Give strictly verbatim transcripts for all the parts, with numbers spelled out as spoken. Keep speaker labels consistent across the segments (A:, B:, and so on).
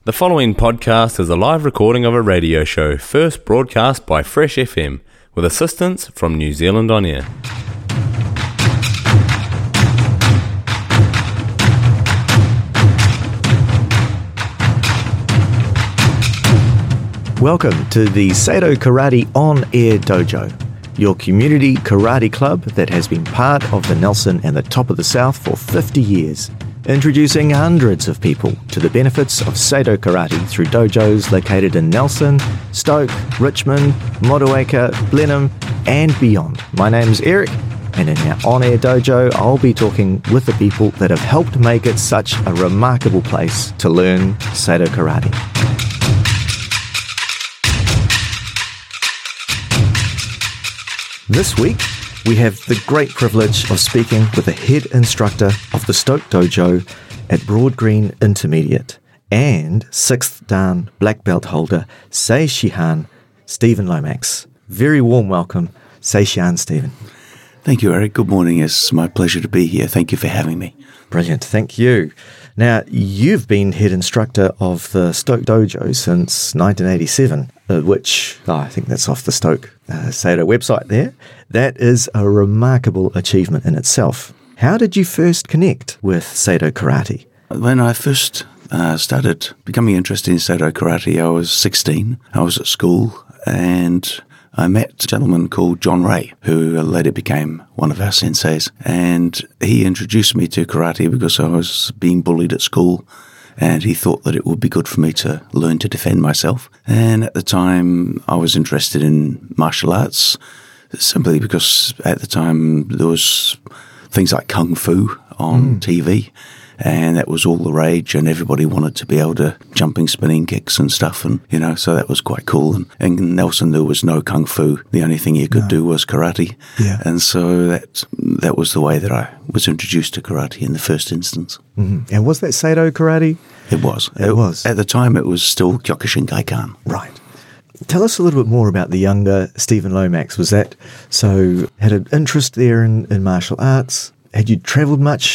A: The following podcast is a live recording of a radio show first broadcast by Fresh F M with assistance from New Zealand On Air.
B: Welcome to the Sado Karate On Air Dojo, your community karate club that has been part of the Nelson and the Top of the South for fifty years. Introducing hundreds of people to the benefits of Sado Karate through dojos located in Nelson, Stoke, Richmond, Motueka, Blenheim and beyond. My name's Eric, and in our on-air dojo I'll be talking with the people that have helped make it such a remarkable place to learn Sado Karate. This week, we have the great privilege of speaking with the head instructor of the Stoke Dojo at Broad Green Intermediate and sixth Dan black belt holder Seishihan Stephen Lomax. Very warm welcome, Seishihan Stephen.
C: Thank you, Eric. Good morning. It's my pleasure to be here. Thank you for having me.
B: Brilliant. Thank you. Now, you've been head instructor of the Stoke Dojo since nineteen eighty-seven, uh, which, oh, I think that's off the Stoke uh, Sado website there. That is a remarkable achievement in itself. How did you first connect with Sado Karate?
C: When I first uh, started becoming interested in Sado Karate, I was sixteen. I was at school and I met a gentleman called John Ray, who later became one of our senseis, and he introduced me to karate because I was being bullied at school, and he thought that it would be good for me to learn to defend myself. And at the time, I was interested in martial arts, simply because at the time there was things like Kung Fu on mm. T V, and that was all the rage, and everybody wanted to be able to jumping, spinning kicks and stuff, and, you know, so that was quite cool. And, and in Nelson, there was no Kung Fu. The only thing you could no. do was karate. Yeah. And so that that was the way that I was introduced to karate in the first instance.
B: Mm-hmm. And was that Sado Karate?
C: It was.
B: It, it was.
C: At the time, it was still Kyokushinkai-kan.
B: Right. Tell us a little bit more about the younger Stephen Lomax. Was that, so, had an interest there in, in martial arts? Had you travelled much?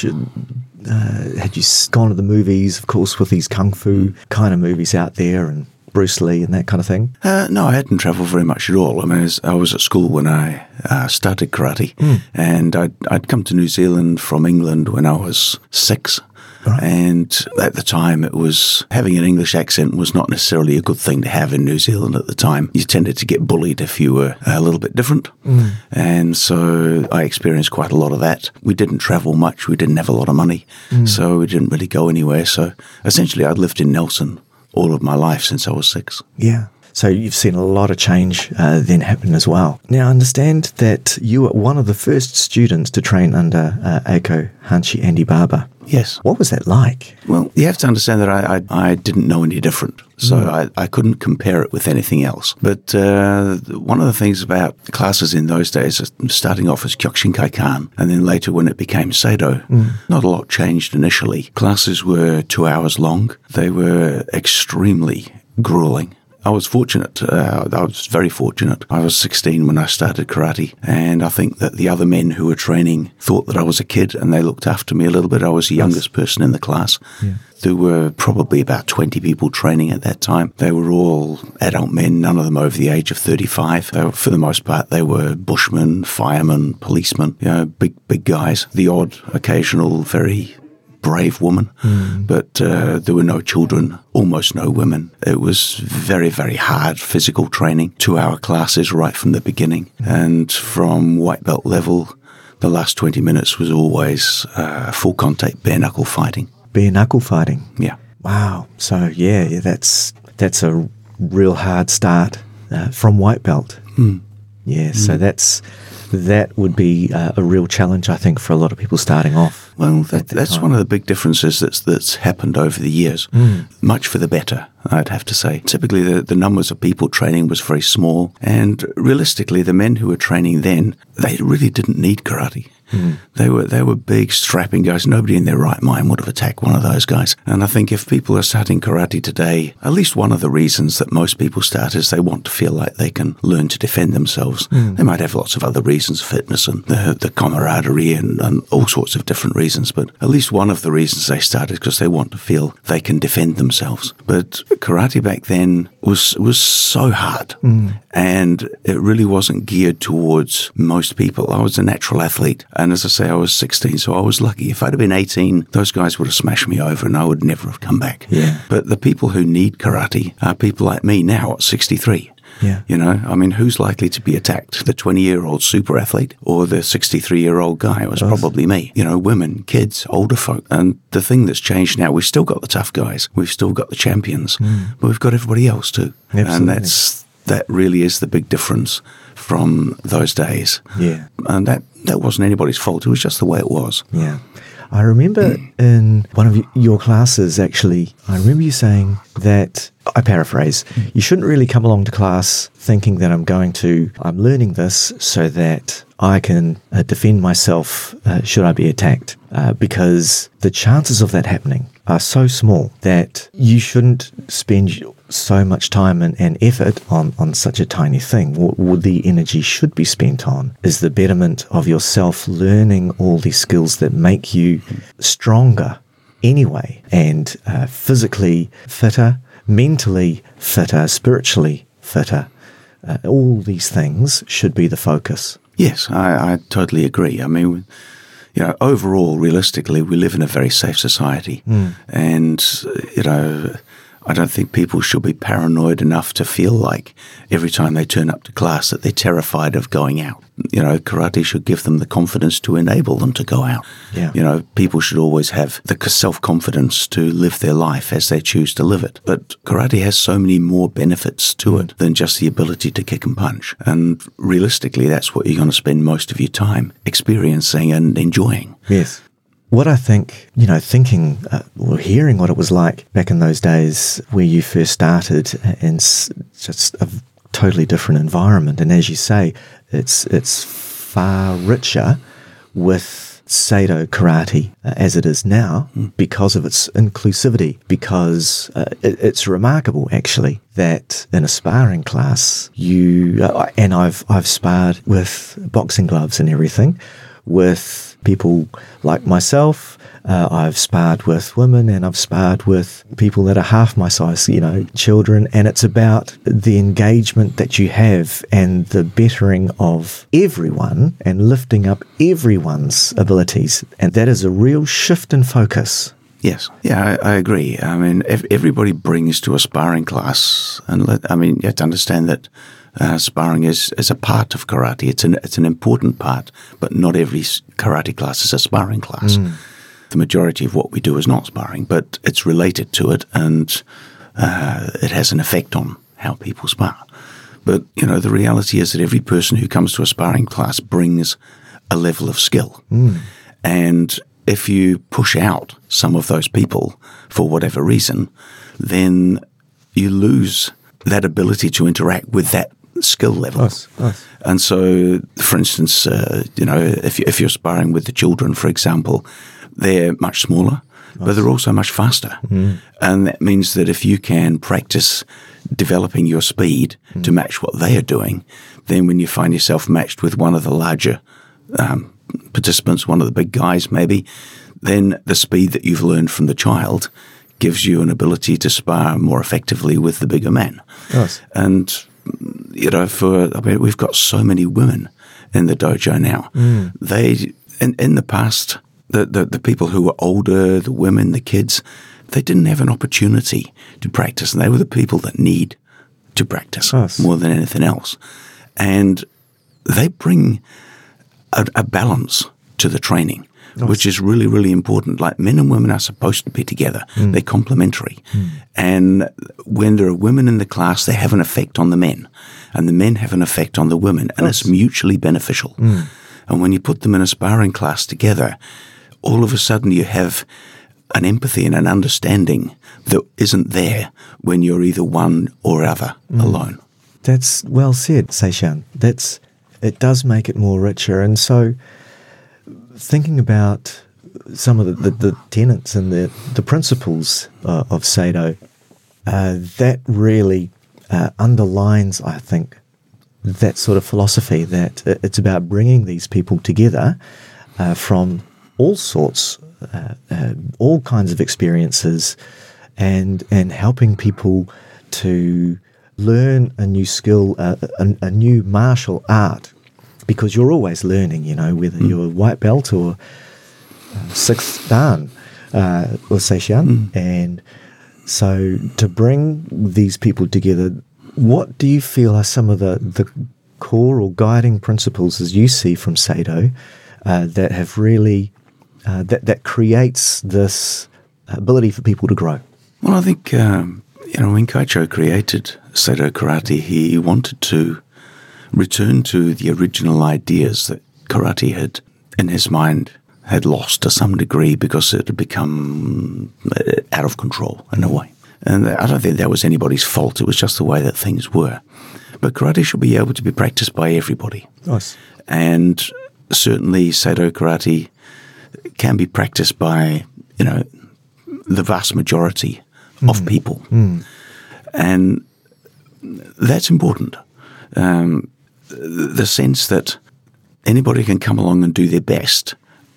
B: Uh, had you gone to the movies, of course, with these Kung Fu kind of movies out there and Bruce Lee and that kind of thing?
C: Uh, no, I hadn't travelled very much at all. I mean, I was at school when I uh, started karate, mm. and I'd, I'd come to New Zealand from England when I was six. Right. And at the time, it was having an English accent was not necessarily a good thing to have in New Zealand at the time. You tended to get bullied if you were a little bit different. Mm. And so I experienced quite a lot of that. We didn't travel much. We didn't have a lot of money. Mm. So we didn't really go anywhere. So essentially, I'd lived in Nelson all of my life since I was six.
B: Yeah. So you've seen a lot of change uh, then happen as well. Now, I understand that you were one of the first students to train under uh, Eiko Hanshi Andy Barber.
C: Yes.
B: What was that like?
C: Well, you have to understand that I I, I didn't know any different, so mm. I, I couldn't compare it with anything else. But uh, one of the things about classes in those days, starting off as Kyokushinkai-kan, and then later when it became Sado, mm. not a lot changed initially. Classes were two hours long. They were extremely grueling. I was fortunate. Uh, I was very fortunate. I was sixteen when I started karate, and I think that the other men who were training thought that I was a kid, and they looked after me a little bit. I was the youngest person in the class. Yeah. There were probably about twenty people training at that time. They were all adult men, none of them over the age of thirty-five. They were, for the most part, they were bushmen, firemen, policemen, you know, big, big guys. The odd, occasional, very brave woman, mm. but uh, there were no children, almost no women. It was very, very hard physical training, two-hour classes right from the beginning. Mm. And from white belt level, the last twenty minutes was always uh, full contact bare knuckle fighting.
B: Bare knuckle fighting?
C: Yeah.
B: Wow. So, yeah, yeah that's that's a real hard start uh, from white belt. Mm. Yeah, mm. so that's... That would be uh, a real challenge, I think, for a lot of people starting off.
C: Well, that, that's time. One of the big differences that's that's happened over the years. Mm. Much for the better, I'd have to say. Typically, the, the numbers of people training was very small, and realistically, the men who were training then, they really didn't need karate. Mm. They were they were big, strapping guys. Nobody in their right mind would have attacked one of those guys. And I think if people are starting karate today, at least one of the reasons that most people start is they want to feel like they can learn to defend themselves. Mm. They might have lots of other reasons, fitness and the, the camaraderie and, and all sorts of different reasons. But at least one of the reasons they started is because they want to feel they can defend themselves. But karate back then was was so hard. Mm. And it really wasn't geared towards most people. I was a natural athlete. And as I say, I was sixteen, so I was lucky. If I'd have been eighteen, those guys would have smashed me over and I would never have come back.
B: Yeah.
C: But the people who need karate are people like me now at sixty-three.
B: Yeah.
C: You know, I mean, who's likely to be attacked? The twenty-year-old super athlete or the sixty-three-year-old guy? It was Both. Probably me. You know, women, kids, older folk. And the thing that's changed now, we've still got the tough guys. We've still got the champions. Mm. But we've got everybody else too.
B: Absolutely.
C: And that's that really is the big difference from those days.
B: Yeah.
C: And that, that wasn't anybody's fault. It was just the way it was.
B: Yeah. I remember in one of your classes, actually, I remember you saying that, I paraphrase, you shouldn't really come along to class thinking that I'm going to, I'm learning this so that I can uh, defend myself uh, should I be attacked, uh, because the chances of that happening are so small that you shouldn't spend so much time and, and effort on, on such a tiny thing. What, what the energy should be spent on is the betterment of yourself, learning all these skills that make you stronger anyway, and uh, physically fitter, mentally fitter, spiritually fitter. Uh, all these things should be the focus.
C: Yes, I, I totally agree. I mean, you know, overall, realistically, we live in a very safe society. Mm. And, you know, I don't think people should be paranoid enough to feel like every time they turn up to class that they're terrified of going out. You know, karate should give them the confidence to enable them to go out.
B: Yeah.
C: You know, people should always have the self-confidence to live their life as they choose to live it. But karate has so many more benefits to it than just the ability to kick and punch. And realistically, that's what you're going to spend most of your time experiencing and enjoying.
B: Yes. What I think, you know, thinking uh, or hearing what it was like back in those days where you first started in s- just a totally different environment. And as you say, it's it's far richer with Seido karate uh, as it is now mm. because of its inclusivity, because uh, it, it's remarkable actually that in a sparring class you, uh, and I've I've sparred with boxing gloves and everything, with people like myself. Uh, I've sparred with women and I've sparred with people that are half my size, you know, children. And it's about the engagement that you have and the bettering of everyone and lifting up everyone's abilities. And that is a real shift in focus.
C: Yes, yeah, I, I agree. I mean, if everybody brings to a sparring class, and let, I mean, you have to understand that Uh, sparring is, is a part of karate. It's an it's an important part, but not every karate class is a sparring class. Mm. The majority of what we do is not sparring, but it's related to it, and uh, it has an effect on how people spar. But, you know, the reality is that every person who comes to a sparring class brings a level of skill. Mm. And if you push out some of those people for whatever reason, then you lose that ability to interact with that skill level.
B: Nice, nice.
C: And so, for instance, uh, you know, if, you, if you're sparring with the children, for example, they're much smaller, nice. But they're also much faster. Mm. And that means that if you can practice developing your speed mm. to match what they are doing, then when you find yourself matched with one of the larger um, participants, one of the big guys maybe, then the speed that you've learned from the child gives you an ability to spar more effectively with the bigger man.
B: Nice.
C: And, you know, for I mean, we've got so many women in the dojo now. Mm. They, in, in the past, the, the, the people who were older, the women, the kids, they didn't have an opportunity to practice, and they were the people that need to practice
B: nice.
C: More than anything else. And they bring a, a balance to the training. Nice. Which is really, really important. Like, men and women are supposed to be together. Mm. They're complementary. Mm. And when there are women in the class, they have an effect on the men. And the men have an effect on the women. And nice. It's mutually beneficial. Mm. And when you put them in a sparring class together, all of a sudden you have an empathy and an understanding that isn't there when you're either one or other mm. alone.
B: That's well said, Seishan. That's, it does make it more richer. And so thinking about some of the, the, the tenets and the, the principles uh, of Seido, uh, that really uh, underlines, I think, that sort of philosophy that it's about bringing these people together uh, from all sorts, uh, uh, all kinds of experiences, and and helping people to learn a new skill, uh, a, a new martial art, because you're always learning, you know, whether mm. you're a white belt or uh, sixth dan uh, or Seishan. Mm. And so to bring these people together, what do you feel are some of the, the core or guiding principles as you see from Seido uh, that have really, uh, that, that creates this ability for people to grow?
C: Well, I think, um, you know, when Kaicho created Seido Karate, he wanted to return to the original ideas that karate had, in his mind, had lost to some degree because it had become out of control in a way. And I don't think that was anybody's fault. It was just the way that things were. But karate should be able to be practiced by everybody.
B: Nice.
C: And certainly Seido Karate can be practiced by, you know, the vast majority mm. of people. Mm. And that's important. Um, the sense that anybody can come along and do their best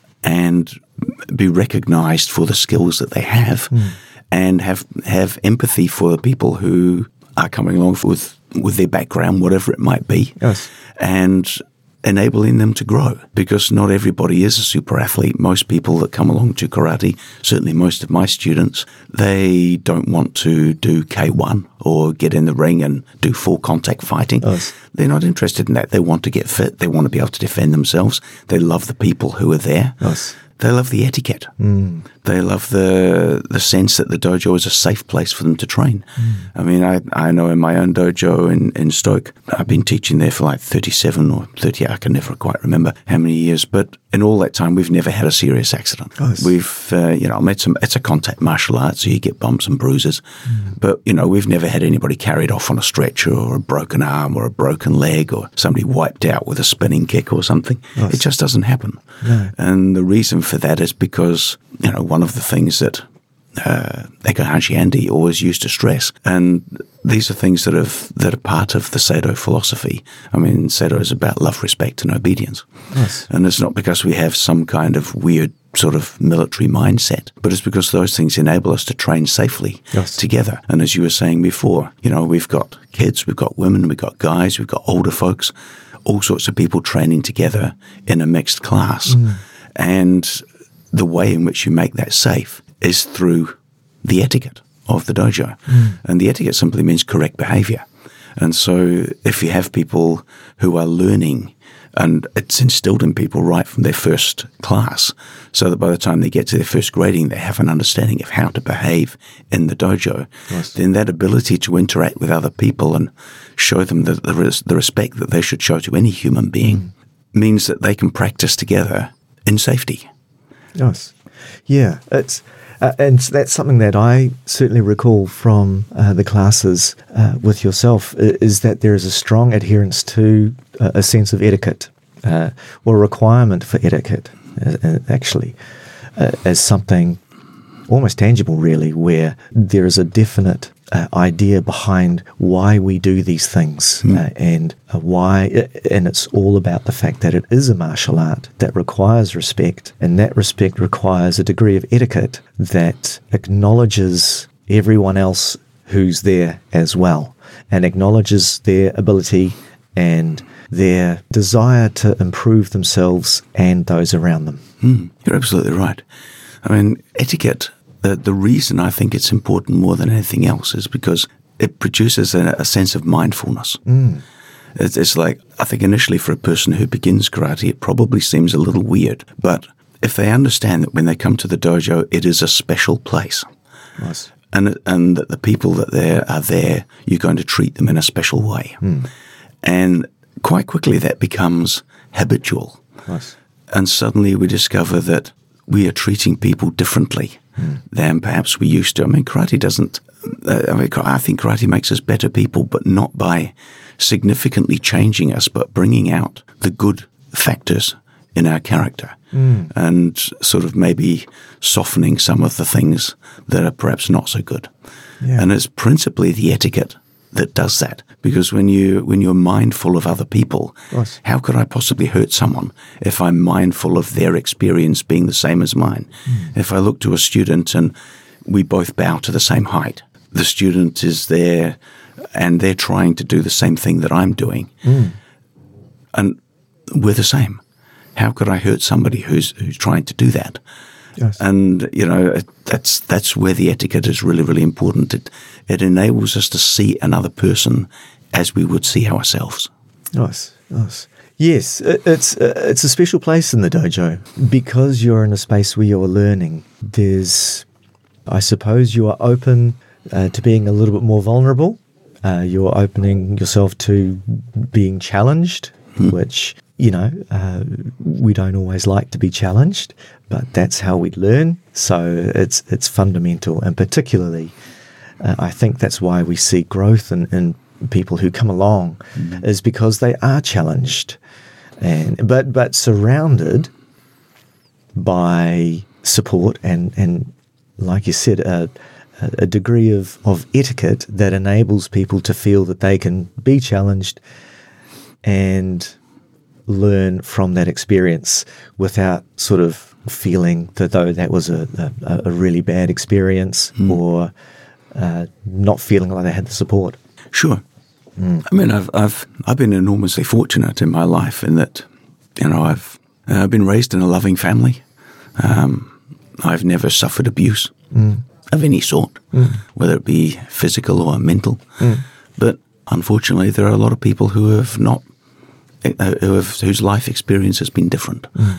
C: and be recognized for the skills that they have mm. and have have empathy for the people who are coming along with, with their background, whatever it might be,
B: yes.
C: and enabling them to grow, because not everybody is a super athlete. Most people that come along to karate, certainly most of my students, they don't want to do K one or get in the ring and do full contact fighting.
B: Yes.
C: They're not interested in that. They want to get fit. They want to be able to defend themselves. They love the people who are there.
B: Yes.
C: They love the etiquette.
B: Mm.
C: They love the the sense that the dojo is a safe place for them to train. Mm. I mean, I, I know in my own dojo in, in Stoke, I've been teaching there for like thirty-seven or thirty, I can never quite remember how many years, but in all that time, we've never had a serious accident.
B: Nice.
C: We've, uh, you know, made some, it's a contact martial art, so you get bumps and bruises, mm. but, you know, we've never had anybody carried off on a stretcher or a broken arm or a broken leg or somebody wiped out with a spinning kick or something.
B: Nice.
C: It just doesn't happen.
B: No.
C: And the reason for that is because, you know, one of the things that uh, Eko Haji Andy always used to stress, and these are things that have that are part of the Seido philosophy. I mean, Seido is about love, respect, and obedience.
B: Yes.
C: And it's not because we have some kind of weird sort of military mindset, but it's because those things enable us to train safely
B: yes.
C: together. And as you were saying before, you know, we've got kids, we've got women, we've got guys, we've got older folks, all sorts of people training together in a mixed class. Mm. And the way in which you make that safe is through the etiquette of the dojo. Mm. And the etiquette simply means correct behavior. And so if you have people who are learning, and it's instilled in people right from their first class, so that by the time they get to their first grading, they have an understanding of how to behave in the dojo,
B: yes.
C: then that ability to interact with other people and show them the, the, res- the respect that they should show to any human being mm. means that they can practice together in safety.
B: Yes. Yeah, it's uh, and that's something that I certainly recall from uh, the classes uh, with yourself, is that there is a strong adherence to uh, a sense of etiquette, uh, or a requirement for etiquette, uh, actually, uh, as something almost tangible, really, where there is a definite uh, idea behind why we do these things, mm. uh, and uh, why, and it's all about the fact that it is a martial art that requires respect, and that respect requires a degree of etiquette that acknowledges everyone else who's there as well, and acknowledges their ability and their desire to improve themselves and those around them.
C: Mm, you're absolutely right. I mean, etiquette, the, the reason I think it's important more than anything else is because it produces a, a sense of mindfulness.
B: Mm.
C: It's, it's like, I think initially for a person who begins karate, it probably seems a little weird, but if they understand that when they come to the dojo, it is a special place.
B: Nice.
C: And, and that the people that there are there, you're going to treat them in a special way.
B: Mm.
C: And quite quickly that becomes habitual.
B: Nice.
C: And suddenly we discover that we are treating people differently mm. than perhaps we used to. I mean, karate doesn't, uh, I mean, I think karate makes us better people, but not by significantly changing us, but bringing out the good factors in our character
B: Mm.
C: and sort of maybe softening some of the things that are perhaps not so good.
B: Yeah.
C: And it's principally the etiquette that does that. Because when you when you're mindful of other people,
B: Yes.
C: how could I possibly hurt someone if I'm mindful of their experience being the same as mine?
B: Mm.
C: If I look to a student and we both bow to the same height, the student is there and they're trying to do the same thing that I'm doing,
B: Mm.
C: and we're the same. How could I hurt somebody who's who's trying to do that?
B: Yes.
C: And you know it- that's that's where the etiquette is really really important. It it enables us to see another person as we would see ourselves.
B: Nice, nice. Yes, it, it's uh, it's a special place in the dojo because you're in a space where you're learning. There's, I suppose, you are open uh, to being a little bit more vulnerable. Uh, you're opening yourself to being challenged,
C: Hmm.
B: which, you know, uh, we don't always like to be challenged, but that's how we learn. So it's it's fundamental, and particularly, uh, I think that's why we see growth in, in people who come along,
C: Mm.
B: is because they are challenged, and but but surrounded by support and and like you said, a, a degree of, of etiquette that enables people to feel that they can be challenged and learn from that experience without sort of feeling that though that was a, a, a really bad experience
C: Mm.
B: or uh, not feeling like they had the support.
C: Sure.
B: Mm.
C: I mean, I've I've I've been enormously fortunate in my life in that, you know, I've uh, been raised in a loving family. Um, I've never suffered abuse
B: Mm.
C: of any sort,
B: Mm.
C: whether it be physical or mental.
B: Mm.
C: But unfortunately, there are a lot of people who have not, uh, who have whose life experience has been different,
B: Mm.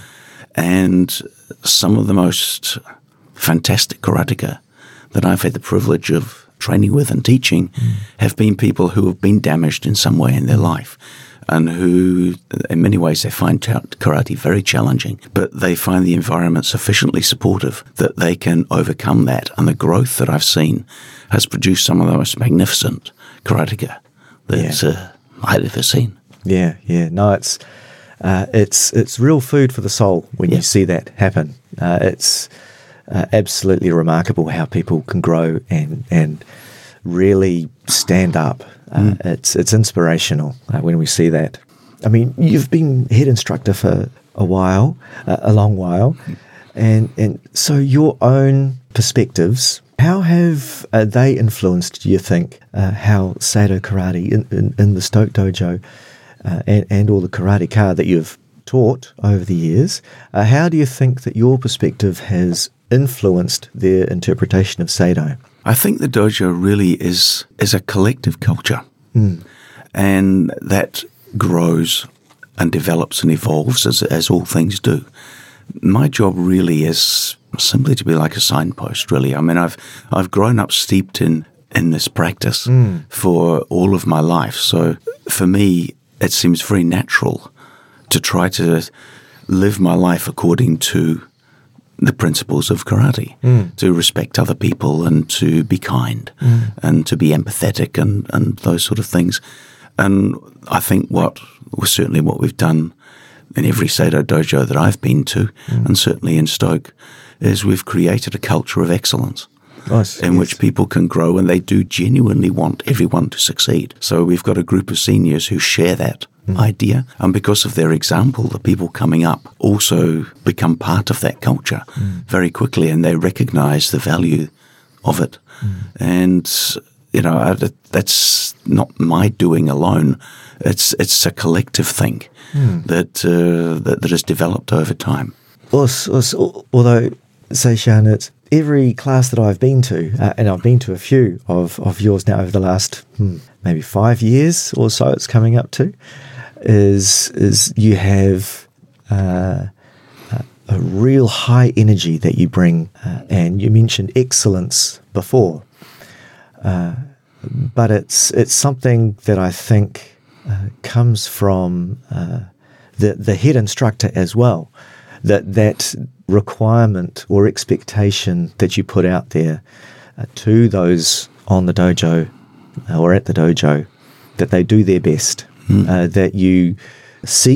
C: and some of the most fantastic karateka that I've had the privilege of training with and teaching
B: Mm.
C: have been people who have been damaged in some way in their life, and who, in many ways, they find cha- karate very challenging, but they find the environment sufficiently supportive that they can overcome that. And the growth that I've seen has produced some of the most magnificent karateka that
B: Yeah.
C: uh, I've ever seen.
B: Yeah, yeah. No, it's uh, it's it's real food for the soul when
C: Yeah.
B: you see that happen. Uh, it's uh, absolutely remarkable how people can grow and and really stand up. Uh,
C: Mm.
B: It's it's inspirational uh, when we see that. I mean, you've been head instructor for a while, uh, a long while, and and so your own perspectives. How have uh, they influenced, do you think, uh, how Seido Karate in, in, in the Stoke Dojo uh, and, and all the karate-ka that you've taught over the years, uh, how do you think that your perspective has influenced their interpretation of Seido?
C: I think the dojo really is is a collective culture,
B: Mm.
C: and that grows and develops and evolves as as all things do. My job really is simply to be like a signpost, really. I mean, I've I've grown up steeped in in this practice
B: Mm.
C: for all of my life. So for me, it seems very natural to try to live my life according to the principles of karate,
B: Mm.
C: to respect other people and to be kind
B: Mm.
C: and to be empathetic and, and those sort of things. And I think what was certainly what we've done in every Seido dojo that I've been to,
B: Mm.
C: and certainly in Stoke, is we've created a culture of excellence
B: Nice.
C: in
B: yes.
C: which people can grow, and they do genuinely want everyone to succeed. So we've got a group of seniors who share that
B: Mm.
C: idea, and because of their example, the people coming up also become part of that culture
B: Mm.
C: very quickly, and they recognize the value of it.
B: Mm.
C: And you know, I- that's not my doing alone. It's it's a collective thing
B: Mm.
C: that, uh, that that has developed over time.
B: Us, us, al- although, say, Sean, it's every class that I've been to, uh, and I've been to a few of, of yours now over the last hmm, maybe five years or so it's coming up to, is is you have uh, a, a real high energy that you bring, uh, and you mentioned excellence before, uh, but it's it's something that I think uh, comes from uh, the the head instructor as well. That that requirement or expectation that you put out there uh, to those on the dojo uh, or at the dojo, that they do their best,
C: Mm.
B: uh, that you seek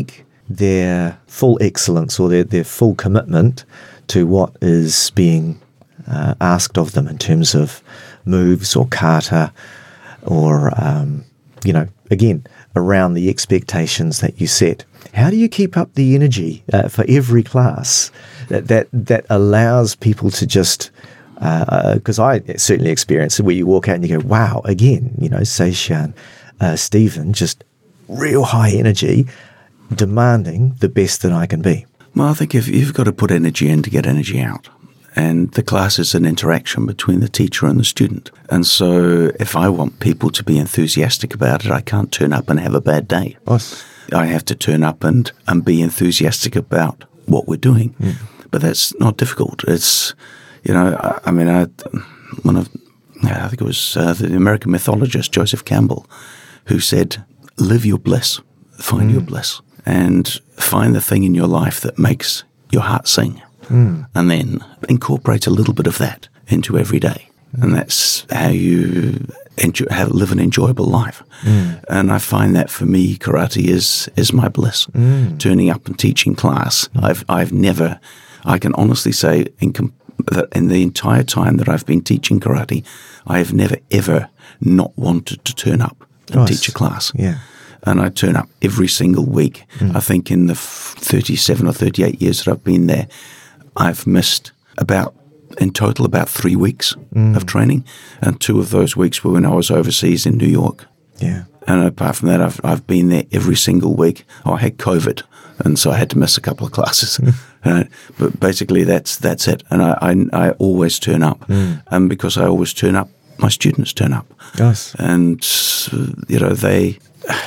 B: their full excellence or their, their full commitment to what is being uh, asked of them in terms of moves or kata or, um, you know, again, around the expectations that you set. How do you keep up the energy uh, for every class that, that, that allows people to just... Because uh, I certainly experienced it where you walk out and you go, wow, again, you know, Seishan, uh, Stephen, just real high energy, demanding the best that I can be.
C: Well, I think if you've got to put energy in to get energy out. And the class is an interaction between the teacher and the student. And so if I want people to be enthusiastic about it, I can't turn up and have a bad day.
B: Awesome.
C: I have to turn up and, and be enthusiastic about what we're doing. Mm. But that's not difficult. It's... You know, I, I mean, I, one of, I think it was uh, the American mythologist Joseph Campbell, who said, "Live your bliss, find mm. your bliss, and find the thing in your life that makes your heart sing, mm. and then incorporate a little bit of that into every day, mm. and that's how you enjoy, have live an enjoyable life." Mm. And I find that for me, karate is is my bliss. Mm. Turning up and teaching class, mm. I've I've never, I can honestly say, in comparison, that in the entire time that I've been teaching karate, I have never, ever not wanted to turn up and
B: nice.
C: teach a class.
B: Yeah.
C: And I turn up every single week. Mm. I think in the thirty-seven or thirty-eight years that I've been there, I've missed about, in total, about three weeks mm. of training. And two of those weeks were when I was overseas in New York.
B: Yeah.
C: And apart from that, I've I've been there every single week. Oh, I had COVID, and so I had to miss a couple of classes. uh, but basically, that's that's it. And I I, I always turn up, mm. and because I always turn up, my students turn up.
B: Yes.
C: And you know, they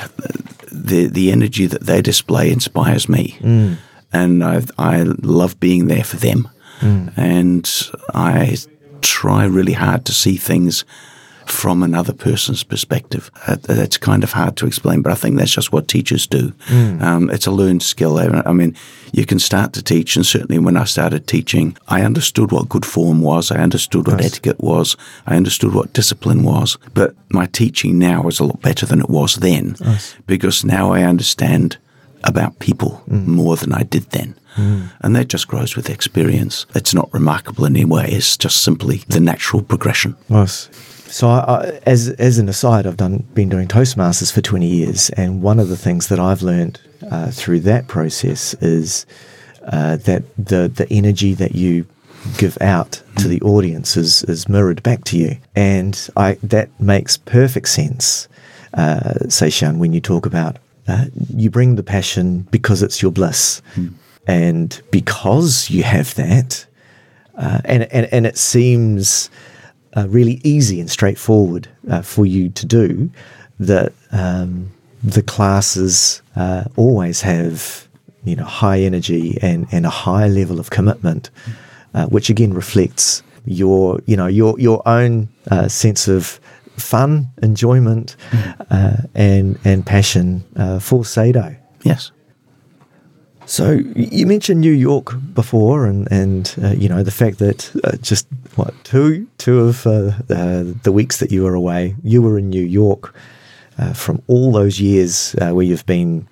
C: the the energy that they display inspires me, mm. and I I love being there for them, mm. and I try really hard to see things from another person's perspective. Uh, that's kind of hard to explain, but I think that's just what teachers do. Mm. Um, it's a learned skill. I mean, you can start to teach, and certainly when I started teaching, I understood what good form was, I understood what nice. etiquette was, I understood what discipline was, but my teaching now is a lot better than it was then, nice. because now I understand about people mm. more than I did then. Mm. And that just grows with experience. It's not remarkable in any way, it's just simply the natural progression.
B: Nice. So, I, I, as as an aside, I've done been doing Toastmasters for twenty years, and one of the things that I've learned uh, through that process is uh, that the the energy that you give out to the audience is is mirrored back to you, and I that makes perfect sense. Uh, Seishan, when you talk about uh, you bring the passion because it's your bliss, mm. and because you have that, uh, and and and it seems. Uh, really easy and straightforward uh, for you to do, that um, the classes uh, always have, you know, high energy and, and a high level of commitment, uh, which again reflects your, you know, your your own uh, sense of fun, enjoyment, uh, and and passion uh, for Seido.
C: Yes.
B: So you mentioned New York before, and and uh, you know the fact that uh, just what two two of uh, uh, the weeks that you were away, you were in New York uh, from all those years uh, where you've been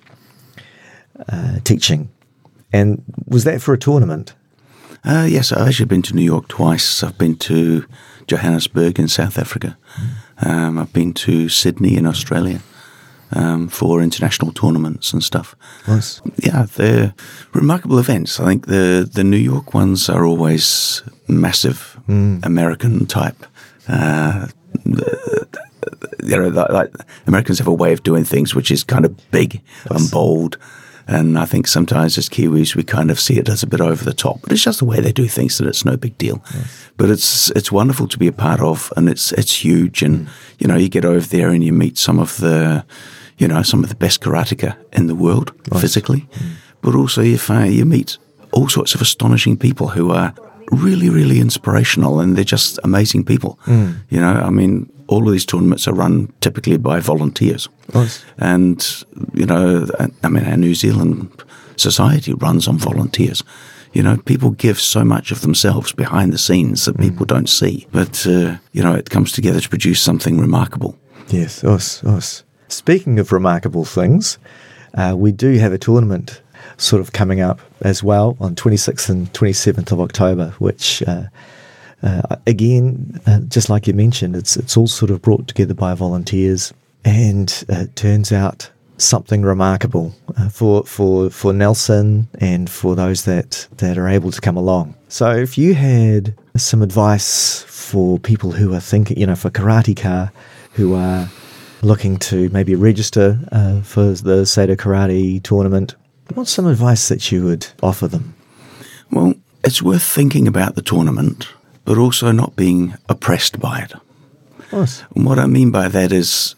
B: uh, teaching, and was that for a tournament?
C: Uh, yes, I've actually been to New York twice. I've been to Johannesburg in South Africa. Mm. Um, I've been to Sydney in Australia. Um, for international tournaments and stuff.
B: Nice.
C: Yeah, they're remarkable events. I think the, the New York ones are always massive, mm. American type. Uh, you know, like, like Americans have a way of doing things which is kind of big nice. and bold. And I think sometimes as Kiwis, we kind of see it as a bit over the top. But it's just the way they do things, that it's no big deal. Yes. But it's it's wonderful to be a part of, and it's it's huge. And, mm. you know, you get over there and you meet some of the, you know, some of the best karateka in the world, nice. physically. Mm. But also you, find, you meet all sorts of astonishing people who are really, really inspirational, and they're just amazing people. Mm. You know, I mean, all of these tournaments are run typically by volunteers.
B: Nice.
C: And, you know, I mean, our New Zealand society runs on volunteers. You know, people give so much of themselves behind the scenes that mm. people don't see. But, uh, you know, it comes together to produce something remarkable.
B: Yes, us, us. Speaking of remarkable things, uh, we do have a tournament sort of coming up as well on twenty-sixth and twenty-seventh of October, which uh, uh, again, uh, just like you mentioned, it's it's all sort of brought together by volunteers, and uh, it turns out something remarkable uh, for for for Nelson and for those that that are able to come along. So if you had some advice for people who are thinking, you know, for Karateka, who are looking to maybe register uh, for the Sado Karate tournament, what's some advice that you would offer them?
C: Well, it's worth thinking about the tournament, but also not being oppressed by it.
B: Nice.
C: And what I mean by that is,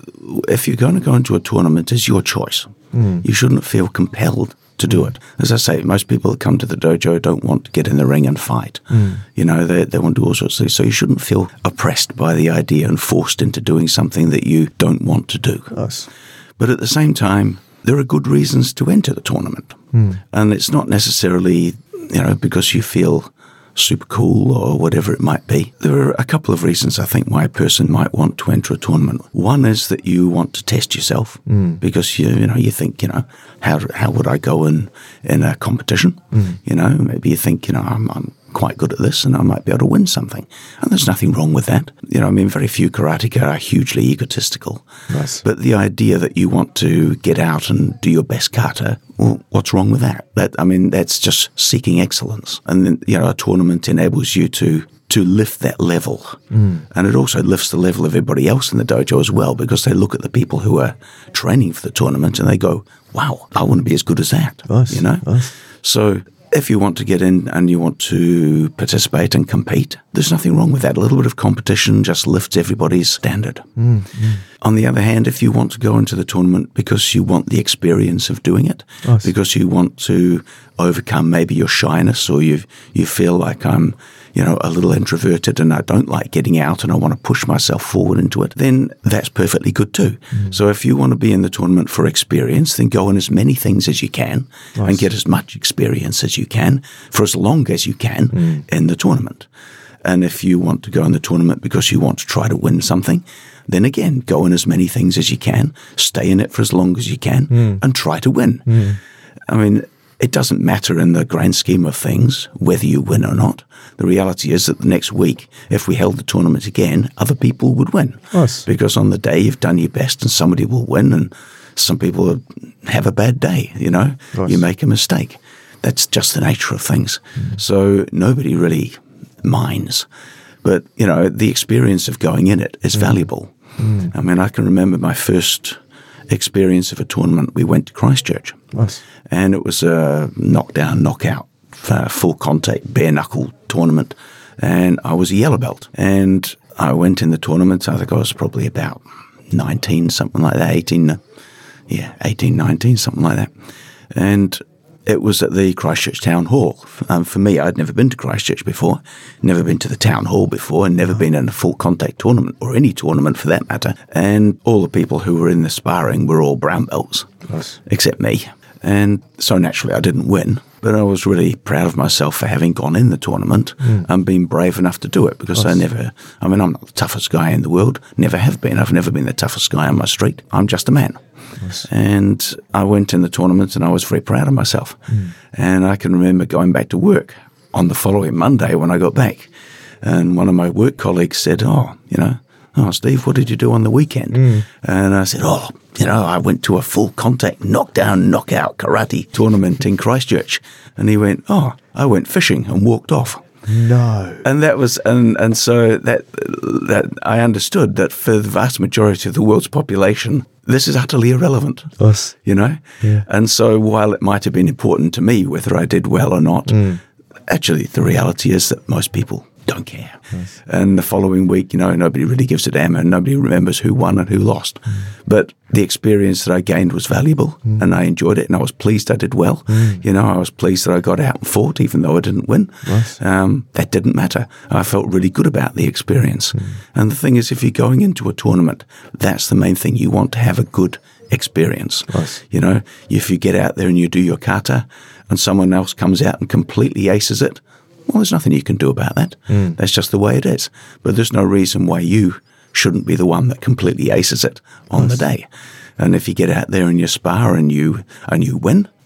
C: if you're going to go into a tournament, it's your choice. Mm. You shouldn't feel compelled to do it. As I say, most people that come to the dojo don't want to get in the ring and fight. Mm. You know, they, they want to do all sorts of things. So you shouldn't feel oppressed by the idea and forced into doing something that you don't want to do.
B: Nice.
C: But at the same time, there are good reasons to enter the tournament. Mm. And it's not necessarily, you know, because you feel super cool or whatever it might be. There are a couple of reasons, I think, why a person might want to enter a tournament. One is that you want to test yourself mm. because you you know you think, you know, how how would I go in in a competition? Mm. You know, maybe you think, you know, I'm, I'm quite good at this and I might be able to win something. And there's nothing wrong with that. You know, I mean, very few karateka are hugely egotistical.
B: Nice.
C: But the idea that you want to get out and do your best kata, well, what's wrong with that? That I mean, that's just seeking excellence. And then, you know, a tournament enables you to to lift that level. Mm. And it also lifts the level of everybody else in the dojo as well, because they look at the people who are training for the tournament and they go, wow, I want to be as good as that.
B: Nice.
C: You know?
B: Nice.
C: So if you want to get in and you want to participate and compete, there's nothing wrong with that. A little bit of competition just lifts everybody's standard. Mm, mm. On the other hand, if you want to go into the tournament because you want the experience of doing it,
B: nice.
C: because you want to overcome maybe your shyness, or you you feel like I'm, you know, a little introverted and I don't like getting out and I want to push myself forward into it, then that's perfectly good too. Mm. So if you want to be in the tournament for experience, then go in as many things as you can nice. and get as much experience as you can for as long as you can mm. in the tournament. And if you want to go in the tournament because you want to try to win something, then again, go in as many things as you can, stay in it for as long as you can, mm. and try to win. Mm. I mean, it doesn't matter in the grand scheme of things whether you win or not. The reality is that the next week, if we held the tournament again, other people would win.
B: Nice.
C: Because on the day you've done your best and somebody will win, and some people have a bad day, you know.
B: Nice.
C: You make a mistake. That's just the nature of things. Mm. So nobody really minds. But, you know, the experience of going in it is mm. valuable. Mm. I mean, I can remember my first experience of a tournament. We went to Christchurch.
B: Nice.
C: And it was a knockdown, knockout, uh, full contact, bare knuckle tournament. And I was a yellow belt. And I went in the tournament. I think I was probably about nineteen, something like that, eighteen, yeah, eighteen, nineteen, something like that. And it was at the Christchurch Town Hall. Um, for me, I'd never been to Christchurch before, never been to the Town Hall before, and never been in a full contact tournament, or any tournament for that matter. And all the people who were in the sparring were all brown belts,
B: nice.
C: except me. And so naturally I didn't win, but I was really proud of myself for having gone in the tournament mm. and been brave enough to do it, because nice. I never, I mean, I'm not the toughest guy in the world, never have been. I've never been the toughest guy on my street. I'm just a man. Nice. And I went in the tournament and I was very proud of myself. Mm. And I can remember going back to work on the following Monday when I got back, and one of my work colleagues said, oh, you know, oh, Steve, what did you do on the weekend? Mm. And I said, oh, you know, I went to a full contact knockdown, knockout karate tournament in Christchurch. And he went, oh, I went fishing, and walked off.
B: No.
C: And that was, and, and so that, that I understood that for the vast majority of the world's population, this is utterly irrelevant,
B: Us.
C: you know?
B: Yeah.
C: And so while it might have been important to me whether I did well or not, mm. actually the reality is that most people don't care. Yes. And the following week, you know, nobody really gives a damn, and nobody remembers who won and who lost. Mm. But the experience that I gained was valuable, mm. and I enjoyed it, and I was pleased I did well. Mm. You know, I was pleased that I got out and fought, even though I didn't win.
B: Nice.
C: Um, that didn't matter. I felt really good about the experience. Mm. And the thing is, if you're going into a tournament, that's the main thing. You want to have a good experience.
B: Nice.
C: You know, if you get out there and you do your kata, and someone else comes out and completely aces it, well, there's nothing you can do about that. Mm. That's just the way it is. But there's no reason why you shouldn't be the one that completely aces it on nice. the day. And if you get out there and you spar and you and you win,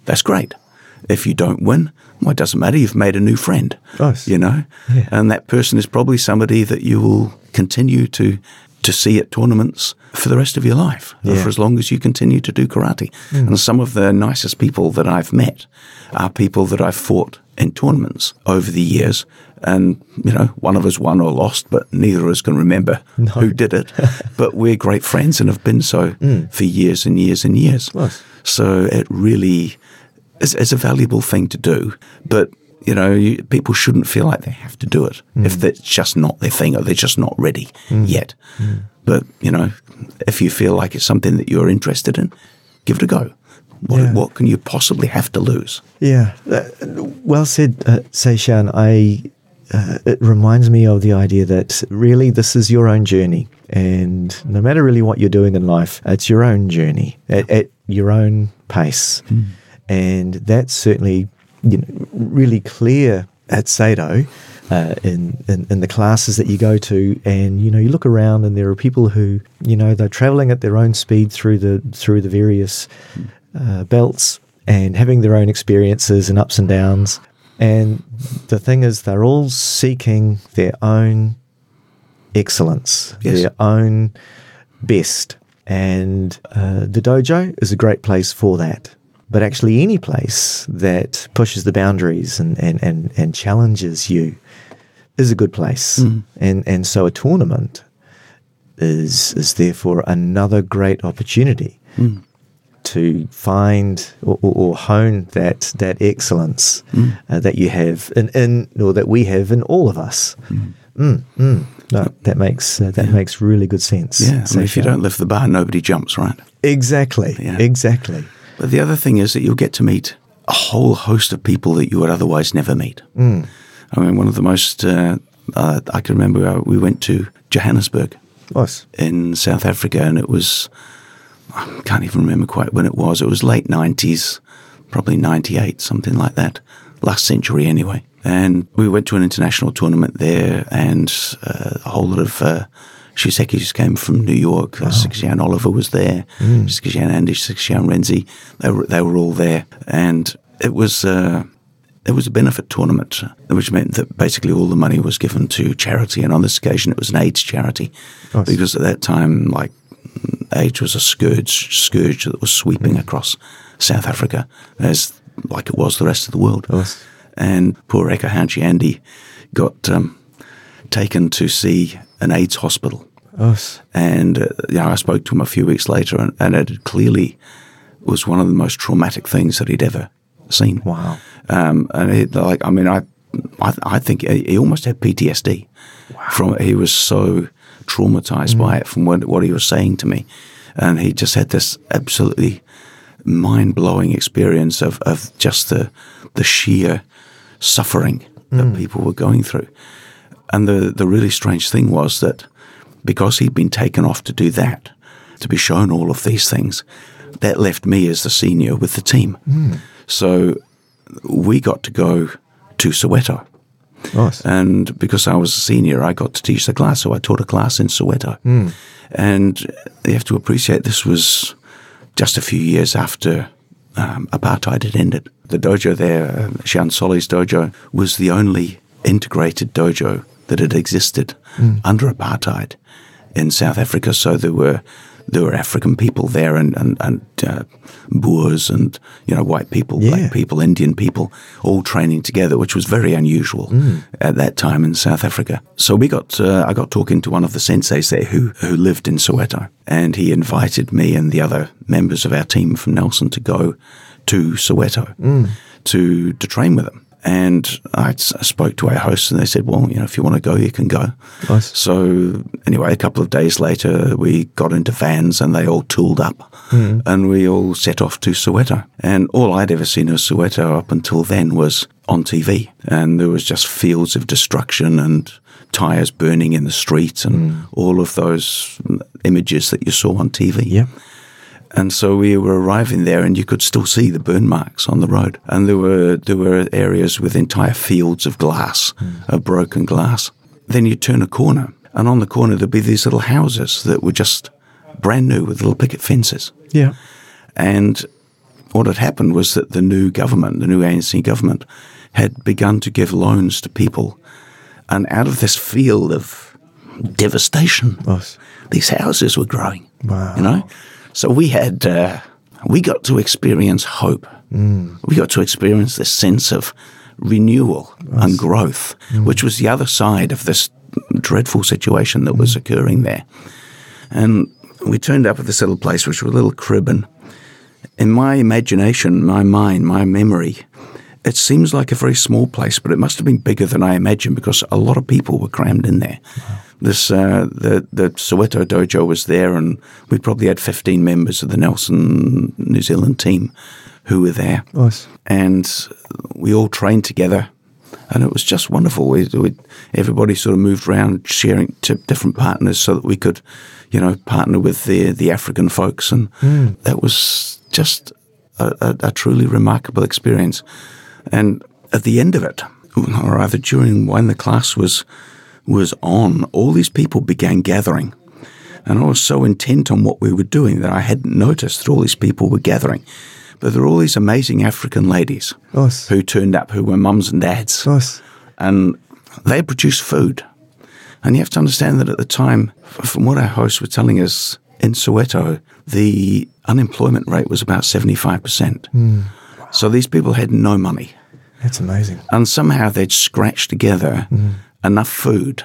C: that's great. If you don't win, well, it doesn't matter. You've made a new friend,
B: Nice.
C: you know,
B: Yeah.
C: and that person is probably somebody that you will continue to to see at tournaments for the rest of your life,
B: Yeah.
C: for as long as you continue to do karate.
B: Mm.
C: And some of the nicest people that I've met are people that I've fought in tournaments over the years. And, you know, one of us won or lost, but neither of us can remember
B: No.
C: who did it. But we're great friends and have been so
B: Mm.
C: for years and years and years.
B: Nice.
C: So it really is, is a valuable thing to do. But, you know, you, people shouldn't feel like they have to do it
B: Mm.
C: if that's just not their thing or they're just not ready yet.
B: Mm.
C: But, you know, if you feel like it's something that you're interested in, give it a go. What,
B: Yeah.
C: what can you possibly have to lose?
B: Yeah. Uh, well said, uh, Seishan. I, uh, it reminds me of the idea that really this is your own journey. And no matter really what you're doing in life, it's your own journey at, at your own pace.
C: Mm.
B: And that's certainly, you know, really clear at Sado. Uh, in, in, in the classes that you go to, and you know, you look around, and there are people who, you know, they're traveling at their own speed through the through the various uh, belts and having their own experiences and ups and downs. And the thing is, they're all seeking their own excellence,
C: Yes.
B: their own best. And uh, the dojo is a great place for that. But actually, any place that pushes the boundaries and, and, and, and challenges you is a good place.
C: Mm.
B: And and so a tournament is is therefore another great opportunity
C: Mm.
B: to find or, or, or hone that that excellence
C: Mm.
B: uh, that you have in, in or that we have in all of us.
C: Mm.
B: Mm, mm. No, that makes uh, that
C: Yeah.
B: makes really good sense.
C: Yeah, I mean, if you
B: Seishan.
C: don't lift the bar, nobody jumps, right?
B: exactly,
C: Yeah.
B: exactly.
C: But the other thing is that you'll get to meet a whole host of people that you would otherwise never meet.
B: Mm.
C: I mean, one of the most, uh, uh, I can remember uh, we went to Johannesburg
B: Nice.
C: in South Africa, and it was, I can't even remember quite when it was. It was late nineties, probably ninety-eight, something like that, last century anyway. And we went to an international tournament there, and uh, a whole lot of uh, Shisekis came from New York. Wow. Sixian Oliver was there, mm. Sixian Andish, Sixian Renzi. They were, they were all there. And it was... Uh, It was a benefit tournament, which meant that basically all the money was given to charity, and on this occasion it was an AIDS charity,
B: Nice.
C: because at that time, like, AIDS was a scourge, scourge that was sweeping mm. across South Africa, as like it was the rest of the world.
B: Nice.
C: And poor Eka Hanchi Andy got um, taken to see an AIDS hospital,
B: Nice.
C: and uh, you know, I spoke to him a few weeks later, and, and it clearly was one of the most traumatic things that he'd ever seen.
B: Wow.
C: Um, and it, like, I mean, I, I, I think he almost had P T S D wow. from it. He was so traumatized mm. by it from what, what he was saying to me, and he just had this absolutely mind-blowing experience of, of just the the sheer suffering that mm. people were going through. And the the really strange thing was that because he'd been taken off to do that, to be shown all of these things, that left me as the senior with the team.
B: Mm.
C: So we got to go to Soweto.
B: Nice.
C: And because I was a senior, I got to teach the class, so I taught a class in Soweto.
B: Mm.
C: And you have to appreciate this was just a few years after um, apartheid had ended. The dojo there, um, Xian Soli's dojo, was the only integrated dojo that had existed mm. under apartheid in South Africa. So there were there were African people there, and and, and uh, Boers, and you know, white people,
B: yeah.
C: black people, Indian people, all training together, which was very unusual mm. at that time in South Africa. So we got uh, I got talking to one of the senseis there who who lived in Soweto, and he invited me and the other members of our team from Nelson to go to Soweto mm. to to train with him. And I spoke to our hosts, and they said, well, you know, if you want to go, you can go.
B: Nice.
C: So anyway, a couple of days later, we got into vans, and they all tooled up, mm. and we all set off to Soweto. And all I'd ever seen of Soweto up until then was on T V. And there was just fields of destruction and tyres burning in the streets and mm. all of those images that you saw on T V.
B: Yeah.
C: And so we were arriving there, and you could still see the burn marks on the road. And there were there were areas with entire fields of glass, mm. of broken glass. Then you turn a corner, and on the corner there'd be these little houses that were just brand new with little picket fences.
B: Yeah.
C: And what had happened was that the new government, the new A N C government, had begun to give loans to people. And out of this field of devastation,
B: Yes.
C: these houses were growing.
B: Wow.
C: You know? So we had, uh, we got to experience hope.
B: Mm.
C: We got to experience this sense of renewal yes. and growth, mm. which was the other side of this dreadful situation that mm. was occurring there. And we turned up at this little place, which was a little crib, and in my imagination, my mind, my memory, it seems like a very small place, but it must have been bigger than I imagined because a lot of people were crammed in there. Wow. This uh, the the Soweto dojo was there, and we probably had fifteen members of the Nelson New Zealand team who were there.
B: Nice.
C: And we all trained together, and it was just wonderful. We, we everybody sort of moved around, sharing to different partners, so that we could, you know, partner with the the African folks, and mm. that was just a, a, a truly remarkable experience. And at the end of it, or rather during when the class was was on, all these people began gathering. And I was so intent on what we were doing that I hadn't noticed that all these people were gathering. But there were all these amazing African ladies
B: nice.
C: who turned up, who were mums and dads.
B: Nice.
C: And they produced food. And you have to understand that at the time, from what our hosts were telling us, in Soweto, the unemployment rate was about seventy-five percent. Mm. So these people had no money.
B: That's amazing.
C: And somehow they'd scratched together mm. enough food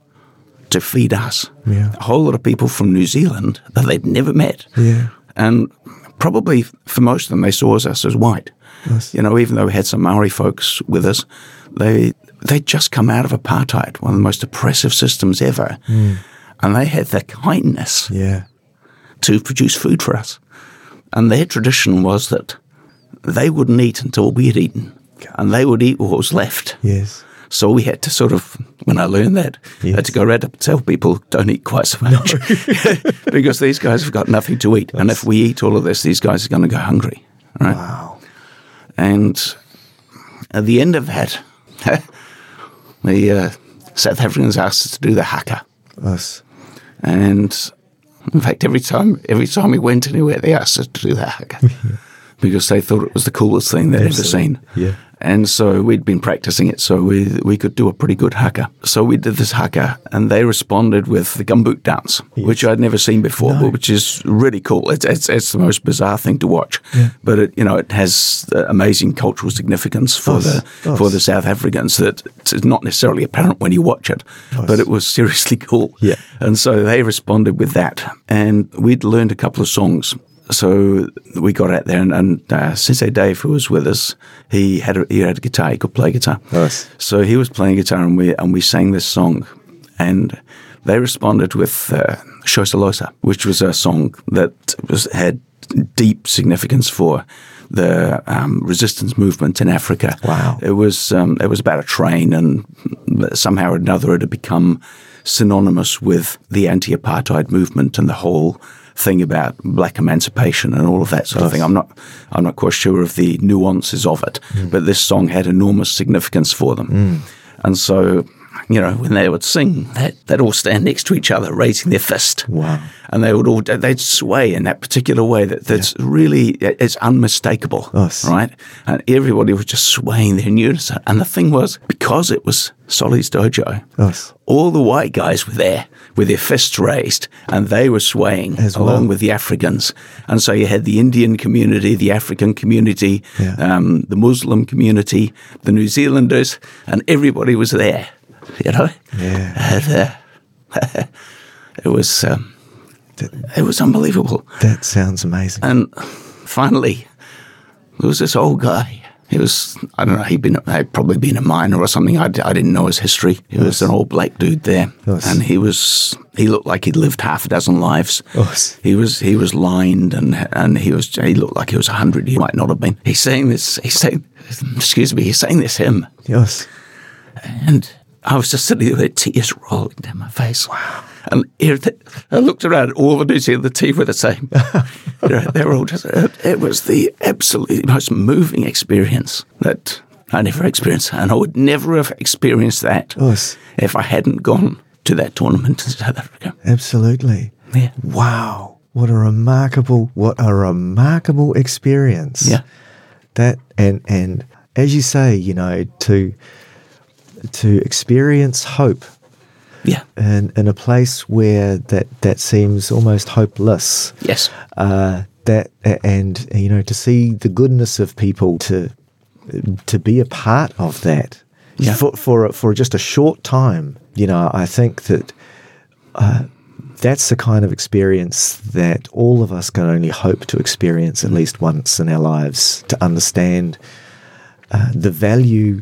C: to feed us.
B: Yeah.
C: A whole lot of people from New Zealand that they'd never met.
B: Yeah.
C: And probably for most of them, they saw us as white.
B: Yes.
C: You know, even though we had some Maori folks with us, they, they'd just come out of apartheid, one of the most oppressive systems ever. Mm. And they had the kindness
B: yeah.
C: to produce food for us. And their tradition was that they wouldn't eat until we had eaten, and they would eat what was left.
B: Yes.
C: So we had to sort of, when I learned that, yes. I had to go around and tell people, don't eat quite so much. No. Because these guys have got nothing to eat. That's... And if we eat all of this, these guys are going to go hungry. Right?
B: Wow.
C: And at the end of that, the uh, South Africans asked us to do the haka.
B: Yes.
C: And in fact, every time every time we went anywhere, they asked us to do the haka. Yeah. Because they thought it was the coolest thing they'd Absolutely. ever seen.
B: Yeah.
C: And so we'd been practicing it, so we we could do a pretty good haka. So we did this haka, and they responded with the gumboot dance, yes. which I'd never seen before, no. but which is really cool. It's, it's it's the most bizarre thing to watch,
B: yeah.
C: but it, you know, it has amazing cultural significance for
B: Us.
C: the
B: Us.
C: for the South Africans that it's not necessarily apparent when you watch it,
B: Us.
C: but it was seriously cool.
B: Yeah.
C: And so they responded with that, and we'd learned a couple of songs. So we got out there, and, and uh, Sensei Dave, who was with us, he had a, he had a guitar. He could play guitar.
B: Nice.
C: So he was playing guitar, and we and we sang this song, and they responded with uh, Shoisalosa, which was a song that was had deep significance for the um, resistance movement in Africa.
B: Wow.
C: It was um, it was about a train, and somehow or another it had become synonymous with the anti-apartheid movement and the whole thing about black emancipation and all of that sort yes. of thing. I'm not I'm not quite sure of the nuances of it, mm. but this song had enormous significance for them. Mm. And so, you know, when they would sing, they'd, they'd all stand next to each other, raising their fist.
B: Wow.
C: And they would all, they'd sway in that particular way that, that's yeah. really, it's unmistakable,
B: yes.
C: right? And everybody was just swaying there in unison. And the thing was, because it was Solly's dojo,
B: yes.
C: all the white guys were there with their fists raised, and they were swaying
B: As
C: along
B: well.
C: with the Africans. And so you had the Indian community, the African community,
B: yeah.
C: um, the Muslim community, the New Zealanders, and everybody was there, you know?
B: Yeah.
C: And, uh, it was... Um, It was unbelievable.
B: That sounds amazing.
C: And finally, there was this old guy. He was, I don't know, he'd been, he'd probably been a miner or something. I, I didn't know his history. He
B: yes.
C: was an old black dude there.
B: Yes.
C: And he was, he looked like he'd lived half a dozen lives.
B: Yes.
C: He was, he was lined and, and he was, he looked like he was a hundred. He might not have been. He's saying this, he's saying, excuse me, he's saying this hymn.
B: Yes.
C: And I was just sitting there with tears rolling down my face.
B: Wow.
C: And I looked around, all the New Zealand team were the same. You know, they were all just, it was the absolutely most moving experience that I never experienced. And I would never have experienced that
B: yes.
C: if I hadn't gone to that tournament in South Africa.
B: Absolutely.
C: Yeah.
B: Wow. what a remarkable, what a remarkable experience.
C: Yeah.
B: That, and, and as you say, you know, to, to experience hope.
C: Yeah.
B: In, in a place where that, that seems almost hopeless.
C: Yes.
B: Uh, that, and, you know, to see the goodness of people, to, to be a part of that.
C: Yeah.
B: For, for, for just a short time, you know, I think that, uh, that's the kind of experience that all of us can only hope to experience at least once in our lives, to understand uh, the value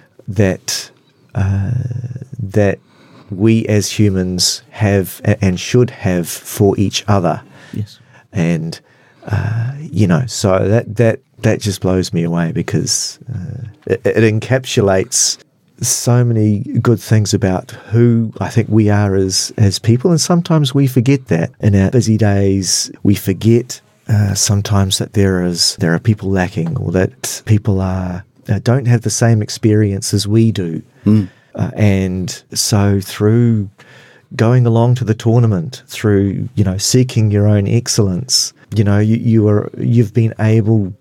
B: that uh, that we as humans have and should have for each other.
C: Yes.
B: And uh, you know, so that that that just blows me away, because uh, it, it encapsulates so many good things about who I think we are as as people, and sometimes we forget that in our busy days. We forget uh, sometimes that there is there are people lacking, or that people are uh, don't have the same experience as we do.
C: Mm.
B: Uh, and so through going along to the tournament, through you know seeking your own excellence, you know you, you are you've been able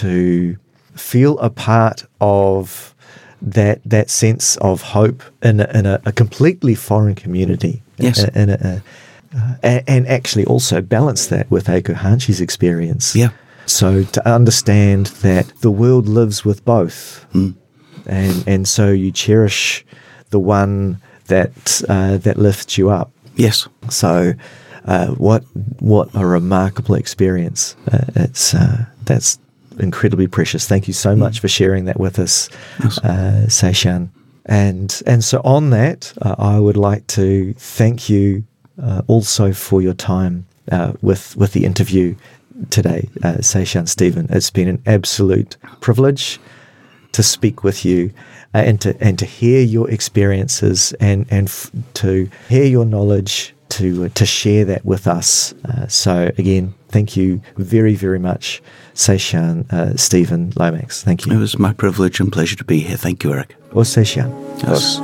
B: to feel a part of that that sense of hope in a, in a, a completely foreign community.
C: Yes.
B: In a, in a, uh, and, and actually also balance that with Eiko Hanshi's experience.
C: Yeah.
B: So to understand that the world lives with both,
C: mm.
B: and and so you cherish the one that uh, that lifts you up.
C: Yes.
B: So uh, what what a remarkable experience. Uh, it's uh, that's incredibly precious. Thank you so much for sharing that with us,
C: Yes.
B: uh, Seishan. And and so on that, uh, I would like to thank you uh, also for your time uh, with with the interview today, uh, Seishan Stephen. It's been an absolute privilege to speak with you uh, and to and to hear your experiences, and and f- to hear your knowledge, to uh, to share that with us. Uh, so again, thank you very, very much, Seishan uh, Stephen Lomax. Thank you.
C: It was my privilege and pleasure to be here. Thank you, Eric.
B: Or Seishan.
C: Yes.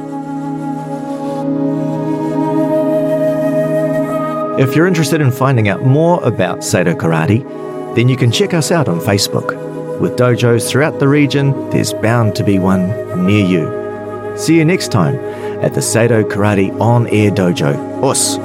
B: If you're interested in finding out more about Seido Karate, then you can check us out on Facebook. With dojos throughout the region, there's bound to be one near you. See you next time at the Seido Karate On Air Dojo. Us!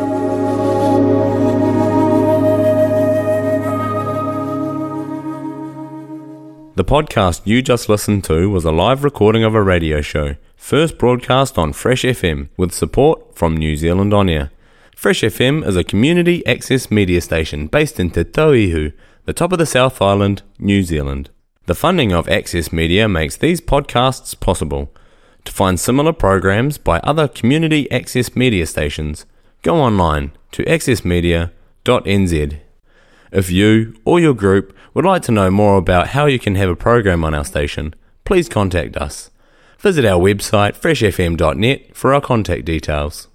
A: The podcast you just listened to was a live recording of a radio show, first broadcast on Fresh F M with support from New Zealand On Air. Fresh F M is a community access media station based in Te Tauihu, the top of the South Island, New Zealand. The funding of Access Media makes these podcasts possible. To find similar programs by other community access media stations, go online to access media dot n z. If you or your group would like to know more about how you can have a program on our station, please contact us. Visit our website fresh f m dot net for our contact details.